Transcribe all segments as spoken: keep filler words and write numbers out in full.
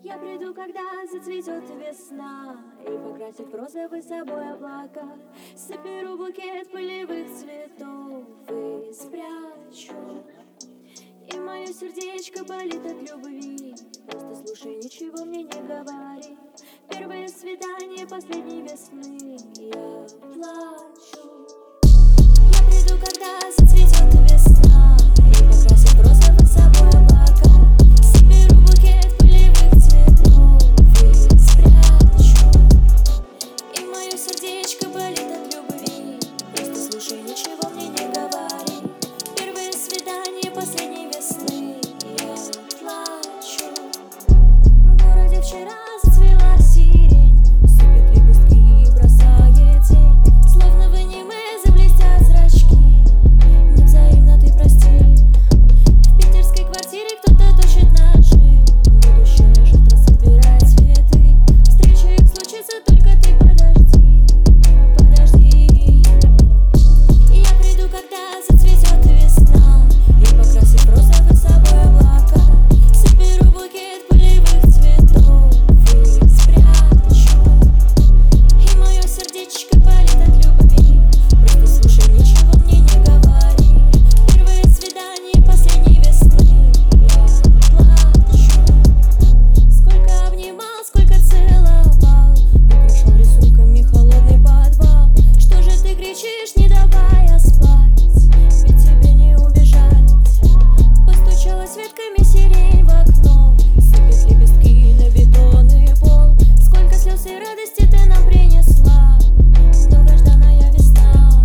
Я приду, когда зацветет весна, и покрасит в розовый собой облака. Соберу букет полевых цветов и спрячу. И мое сердечко болит от любви. Просто слушай, ничего мне не говори. Первое свидание последней весны. Я плачу. Я приду, когда зацветет весна, и покрасит в розовый собой облака. Соберу букет полевых цветов и спрячу. И мое сердечко болит от любви. Просто слушай, ничего мне не говори. Первое свидание последней весны. Я плачу. В городе вчера зацвела сирень, сыпет лепестки и бросает тень. Словно в аниме заблестят зрачки. Невзаимно ты прости. В питерской квартире кто-то точит ножи. Будущее жертва собирает цветы. Встреча их случится, только ты подожди, подожди. И я приду, когда зацветет весна, и покрасит в розовый собой облака. Соберу букет полевых цветов и спрячу. И мое сердечко болит от любви. Просто слушай, ничего мне не говори. Первое свидание последней весны. Я плачу. Сколько обнимал, сколько целовал, украшал рисунками холодный подвал. Что же ты кричишь, не давая спать? Ведь тебе не убежать. Постучалась ветками сирень в окно, сыпет лепестки на бетонный пол. Сколько слез и радости ты нам принесла, долгожданная весна.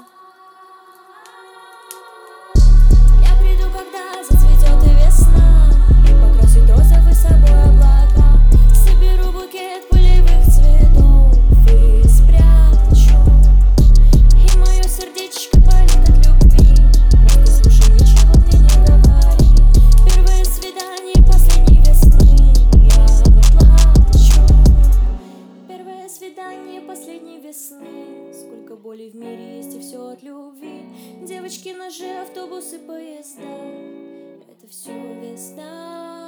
Я приду, когда зацветет весна, и покрасит розовый собой облака. Соберу букет полевых цветов и спрячу. И мое сердечко болит от любви. Просто слушай, ничего мне не говори. Первое свидание последней весны. Я плачу. Первое свидание последней весны. Сколько боли в мире есть, и все от любви. Девочки, ножи, автобусы, поезда. Это все весна.